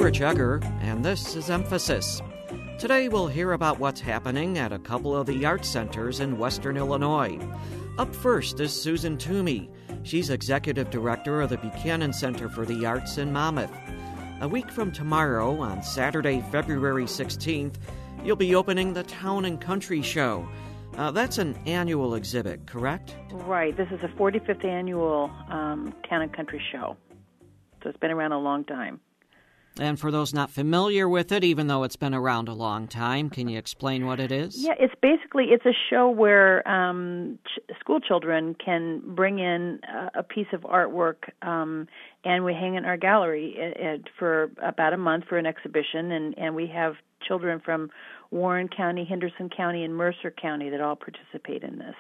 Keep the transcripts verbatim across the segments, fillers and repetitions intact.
Rich Egger, and this is Emphasis. Today we'll hear about what's happening at a couple of the art centers in Western Illinois. Up first is Susan Toomey. She's Executive Director of the Buchanan Center for the Arts in Monmouth. A week from tomorrow, on Saturday, February sixteenth, you'll be opening the Town and Country Show. Uh, that's an annual exhibit, correct? Right. This is a forty-fifth annual um, Town and Country Show. So it's been around a long time. And for those not familiar with it, even though it's been around a long time, can you explain what it is? Yeah, it's basically, it's a show where um, ch- school children can bring in a, a piece of artwork um, and we hang it in our gallery it, it, for about a month for an exhibition. And, and we have children from Warren County, Henderson County, and Mercer County that all participate in this.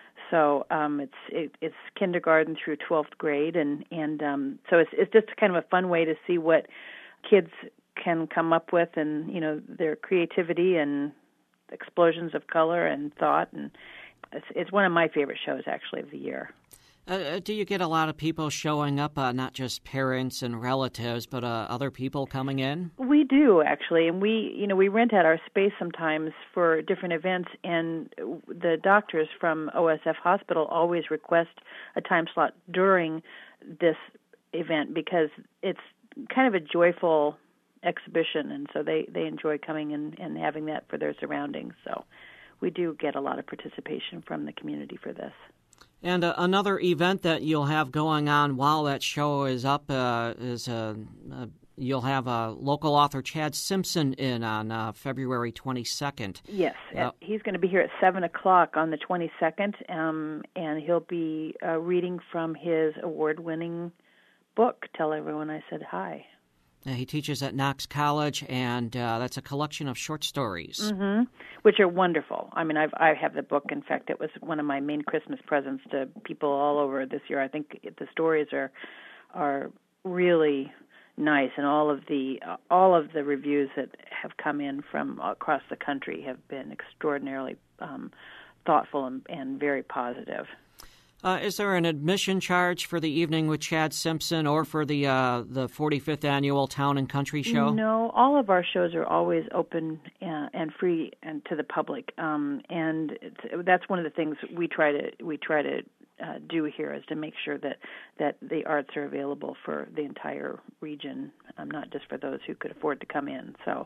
So um, it's it, it's kindergarten through twelfth grade, and and um, so it's it's just kind of a fun way to see what kids can come up with, and you know their creativity and explosions of color and thought, and it's it's one of my favorite shows actually of the year. Uh, do you get a lot of people showing up, uh, not just parents and relatives, but uh, other people coming in? We do, actually, and we, you know, we rent out our space sometimes for different events, and the doctors from O S F Hospital always request a time slot during this event because it's kind of a joyful exhibition, and so they, they enjoy coming and, and having that for their surroundings. So we do get a lot of participation from the community for this. And uh, another event that you'll have going on while that show is up uh, is uh, uh, you'll have uh, local author Chad Simpson in on uh, February twenty-second. Yes, uh, he's going to be here at seven o'clock on the twenty-second, um, and he'll be uh, reading from his award-winning book, Tell Everyone I Said Hi. Uh, he teaches at Knox College, and uh, that's a collection of short stories. Mm-hmm. Which are wonderful. I mean, I've, I have the book. In fact, it was one of my main Christmas presents to people all over this year. I think the stories are are really nice, and all of the uh, all of the reviews that have come in from across the country have been extraordinarily um, thoughtful and, and very positive. Uh, is there an admission charge for the evening with Chad Simpson or for the uh, the forty-fifth annual Town and Country Show? No, all of our shows are always open uh, and free and to the public, um, and it's, that's one of the things we try to we try to uh, do here is to make sure that, that the arts are available for the entire region, um, not just for those who could afford to come in. So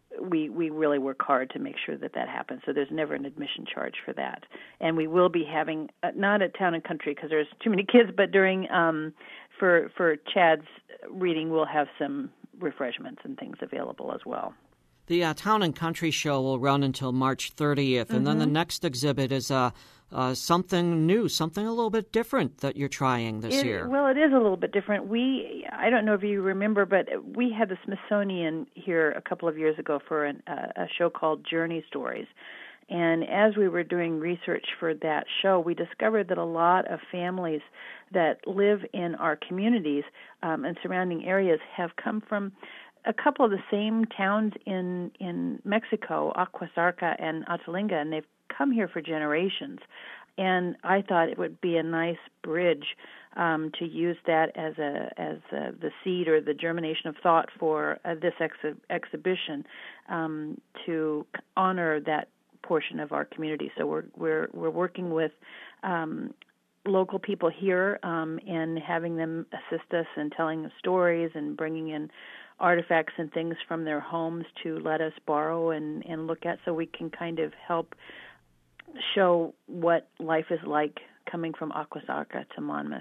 we we really work hard to make sure that that happens. So there's never an admission charge for that. And we will be having, uh, not at Town and Country because there's too many kids, but during, um, for, for Chad's reading, we'll have some refreshments and things available as well. The uh, Town and Country Show will run until March thirtieth, and mm-hmm. then the next exhibit is uh, uh, something new, something a little bit different that you're trying this it, year. Well, it is a little bit different. We, I don't know if you remember, but we had the Smithsonian here a couple of years ago for an, uh, a show called Journey Stories. And as we were doing research for that show, we discovered that a lot of families that live in our communities um, and surrounding areas have come from a couple of the same towns in, in Mexico, Aguasarca and Otalinga, and they've come here for generations. And I thought it would be a nice bridge um, to use that as a as a, the seed or the germination of thought for uh, this ex- exhibition um, to honor that portion of our community. So we're we're we're working with um, local people here um, and having them assist us in telling the stories and bringing in artifacts and things from their homes to let us borrow and, and look at so we can kind of help show what life is like coming from Aguasarca to Monmouth.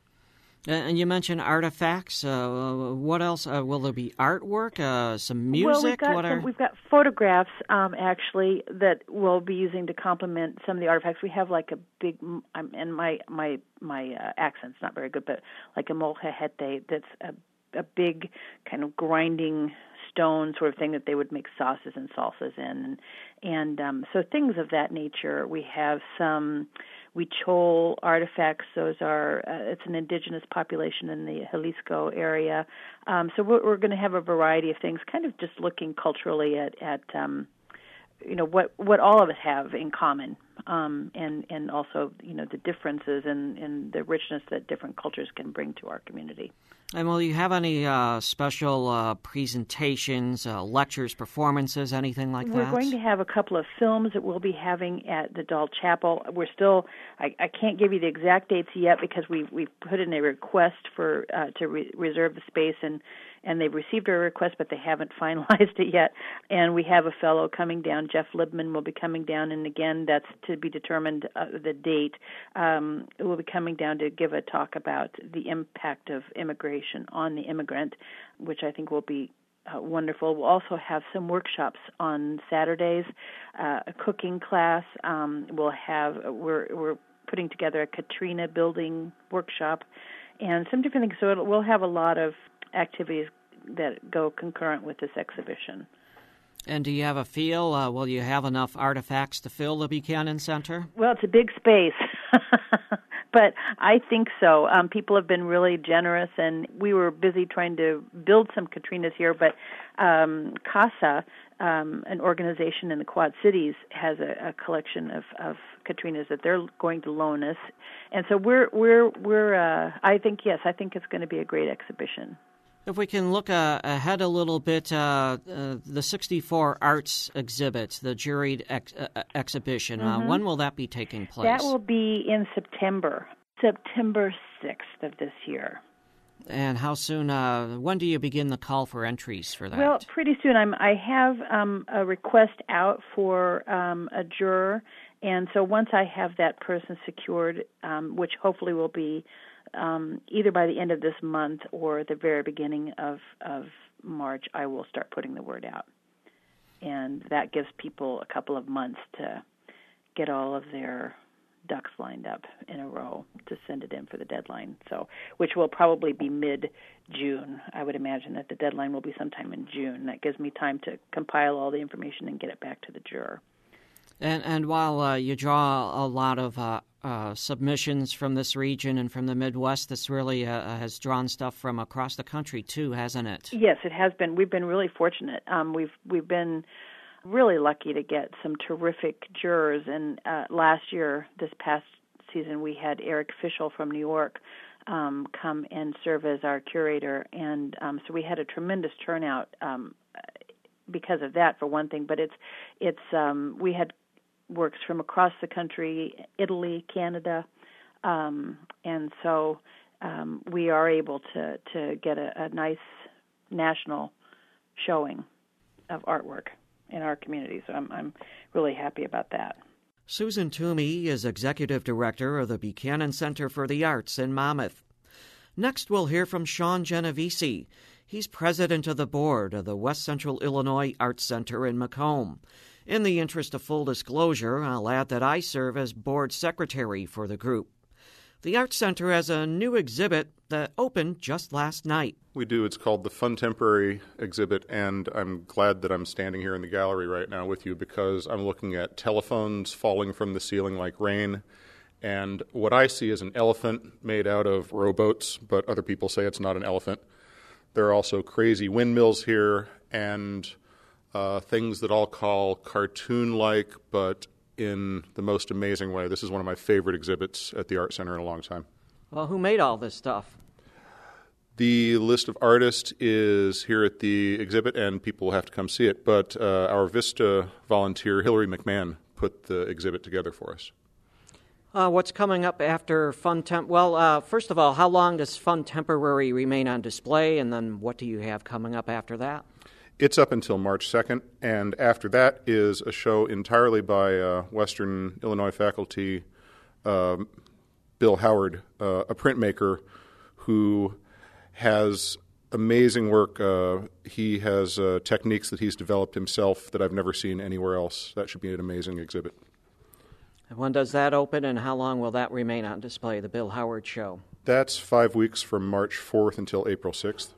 And you mentioned artifacts. Uh, what else? Uh, will there be artwork, uh, some music? Well, we've got, what are... some, we've got photographs, um, actually, that we'll be using to complement some of the artifacts. We have like a big, um, and my my my uh, accent's not very good, but like a molcajete that's a, a big kind of grinding stone sort of thing that they would make sauces and salsas in. And, and um, so things of that nature. We have some Huichol artifacts. Those are, uh, it's an indigenous population in the Jalisco area. Um, so we're, we're going to have a variety of things, kind of just looking culturally at, at um, you know, what, what all of us have in common um, and and also you know the differences and, and the richness that different cultures can bring to our community. And will you have any uh, special uh, presentations, uh, lectures, performances, anything like We're that? We're going to have a couple of films that we'll be having at the Dahl Chapel. We're still, I, I can't give you the exact dates yet because we we put in a request for uh, to re- reserve the space, and, and they've received our request, but they haven't finalized it yet. And we have a fellow coming down, Jeff Libman will be coming down, and again, that's to be determined uh, the date. Um, will be coming down to give a talk about the impact of immigration on the immigrant, which I think will be uh, wonderful. We'll also have some workshops on Saturdays, uh, a cooking class. Um, we'll have we're we're putting together a Katrina building workshop, and some different things. So it'll, we'll have a lot of activities that go concurrent with this exhibition. And do you have a feel? Uh, will you have enough artifacts to fill the Buchanan Center? Well, it's a big space. But I think so. Um, people have been really generous, and we were busy trying to build some Katrinas here, but um, CASA, um, an organization in the Quad Cities, has a, a collection of, of Katrinas that they're going to loan us. And so we're, we're, we're uh, I think, yes, I think it's going to be a great exhibition. If we can look uh, ahead a little bit, uh, uh, the sixty-four Arts exhibit, the juried ex- uh, exhibition, mm-hmm. uh, when will that be taking place? That will be in September, September sixth of this year. And how soon, uh, when do you begin the call for entries for that? Well, pretty soon. I'm, I have um, a request out for um, a juror, and so once I have that person secured, um, which hopefully will be Um, either by the end of this month or the very beginning of, of March, I will start putting the word out. And that gives people a couple of months to get all of their ducks lined up in a row to send it in for the deadline. So, which will probably be mid-June. I would imagine that the deadline will be sometime in June. That gives me time to compile all the information and get it back to the juror. And, and while uh, you draw a lot of uh, uh, submissions from this region and from the Midwest, this really uh, has drawn stuff from across the country too, hasn't it? Yes, it has been. We've been really fortunate. Um, we've we've been really lucky to get some terrific jurors. And uh, last year, this past season, we had Eric Fischel from New York um, come and serve as our curator, and um, so we had a tremendous turnout um, because of that, for one thing. But it's it's um, we had works from across the country, Italy, Canada, um, and so um, we are able to, to get a, a nice national showing of artwork in our community. So I'm, I'm really happy about that. Susan Toomey is Executive Director of the Buchanan Center for the Arts in Monmouth. Next, we'll hear from Sean Genovese. He's president of the board of the West Central Illinois Arts Center in Macomb. In the interest of full disclosure, I'll add that I serve as board secretary for the group. The Arts Center has a new exhibit that opened just last night. We do. It's called the Funtemporary exhibit, and I'm glad that I'm standing here in the gallery right now with you because I'm looking at telephones falling from the ceiling like rain, and what I see is an elephant made out of rowboats, but other people say it's not an elephant. There are also crazy windmills here, and Uh, things that I'll call cartoon-like, but in the most amazing way. This is one of my favorite exhibits at the Art Center in a long time. Well, who made all this stuff? The list of artists is here at the exhibit, and people will have to come see it. But uh, our Vista volunteer, Hillary McMahon, put the exhibit together for us. Uh, what's coming up after Fun Temp? Well, uh, first of all, how long does Fun Temporary remain on display, and then what do you have coming up after that? It's up until March second, and after that is a show entirely by uh, Western Illinois faculty, uh, Bill Howard, uh, a printmaker who has amazing work. Uh, he has uh, techniques that he's developed himself that I've never seen anywhere else. That should be an amazing exhibit. And when does that open, and how long will that remain on display, the Bill Howard show? That's five weeks from March fourth until April sixth.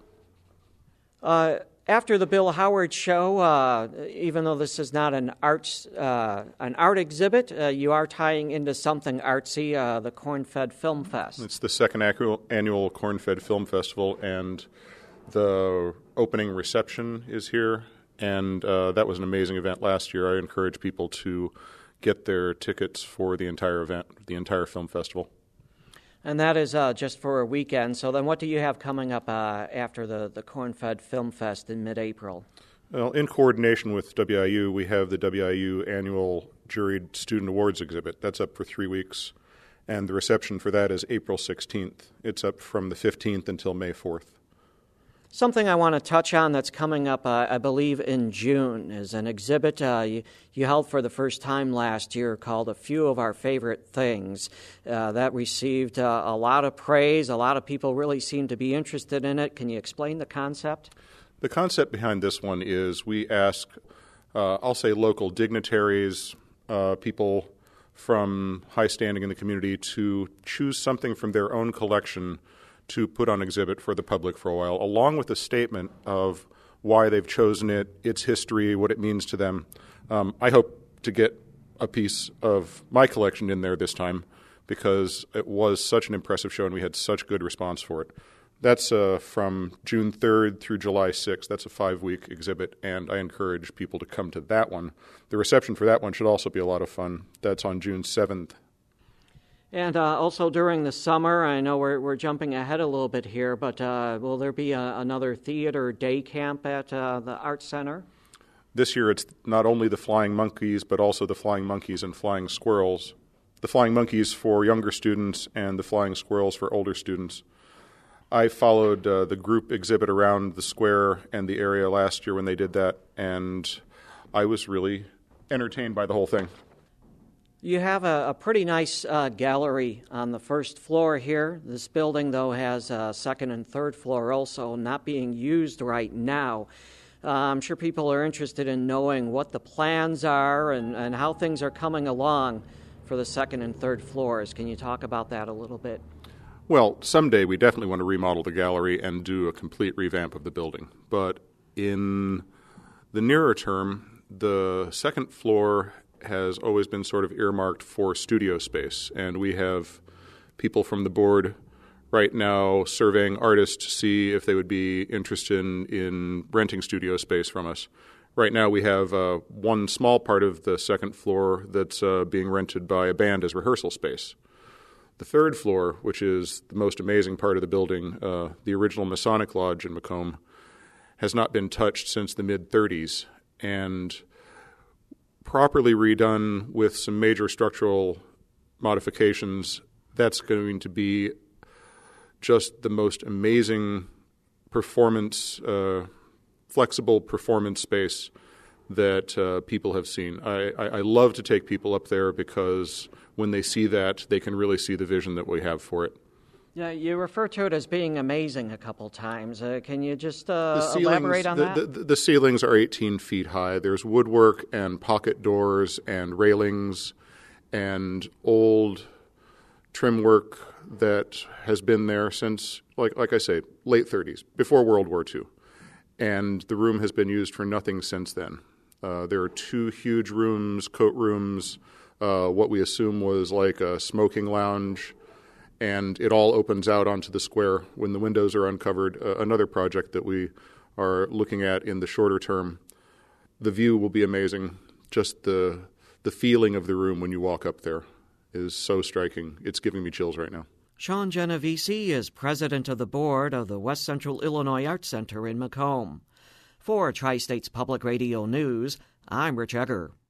Uh, after the Bill Howard show, uh, even though this is not an arts uh, an art exhibit, uh, you are tying into something artsy, uh, the Corn-Fed Film Fest. It's the second annual, annual Corn-Fed Film Festival, and the opening reception is here, and uh, that was an amazing event last year. I encourage people to get their tickets for the entire event, the entire film festival. And that is uh, just for a weekend. So then what do you have coming up uh, after the, the Corn-Fed Film Fest in mid-April? Well, in coordination with W I U, we have the W I U annual Juried Student Awards exhibit. That's up for three weeks. And the reception for that is April sixteenth. It's up from the fifteenth until May fourth. Something I want to touch on that's coming up, uh, I believe, in June is an exhibit uh, you, you held for the first time last year called A Few of Our Favorite Things. Uh, that received uh, a lot of praise. A lot of people really seem to be interested in it. Can you explain the concept? The concept behind this one is we ask, uh, I'll say local dignitaries, uh, people from high standing in the community to choose something from their own collection to put on exhibit for the public for a while, along with a statement of why they've chosen it, its history, what it means to them. Um, I hope to get a piece of my collection in there this time because it was such an impressive show and we had such good response for it. That's uh, from June third through July sixth. That's a five-week exhibit, and I encourage people to come to that one. The reception for that one should also be a lot of fun. That's on June seventh. And uh, also during the summer, I know we're we're jumping ahead a little bit here, but uh, will there be a, another theater day camp at uh, the Arts Center? This year it's not only the Flying Monkeys, but also the Flying Monkeys and Flying Squirrels. The Flying Monkeys for younger students and the Flying Squirrels for older students. I followed uh, the group exhibit around the square and the area last year when they did that, and I was really entertained by the whole thing. You have a, a pretty nice uh, gallery on the first floor here. This building, though, has a second and third floor also not being used right now. Uh, I'm sure people are interested in knowing what the plans are and, and how things are coming along for the second and third floors. Can you talk about that a little bit? Well, someday we definitely want to remodel the gallery and do a complete revamp of the building. But in the nearer term, the second floor has always been sort of earmarked for studio space. And we have people from the board right now surveying artists to see if they would be interested in, in renting studio space from us. Right now we have uh, one small part of the second floor that's uh, being rented by a band as rehearsal space. The third floor, which is the most amazing part of the building, uh, the original Masonic Lodge in Macomb, has not been touched since the mid-thirties, and properly redone with some major structural modifications, that's going to be just the most amazing performance, uh, flexible performance space that uh, people have seen. I, I, I love to take people up there because when they see that, they can really see the vision that we have for it. Yeah, you refer to it as being amazing a couple times. Uh, can you just uh, the ceilings, elaborate on the, that? The, the, the ceilings are eighteen feet high. There's woodwork and pocket doors and railings and old trim work that has been there since, like like I say, late thirties, before World War Two. And the room has been used for nothing since then. Uh, there are two huge rooms, coat rooms, uh, what we assume was like a smoking lounge, and it all opens out onto the square when the windows are uncovered. Uh, another project that we are looking at in the shorter term. The view will be amazing. Just the the feeling of the room when you walk up there is so striking. It's giving me chills right now. Sean Genovese is president of the board of the West Central Illinois Arts Center in Macomb. For Tri-States Public Radio News, I'm Rich Egger.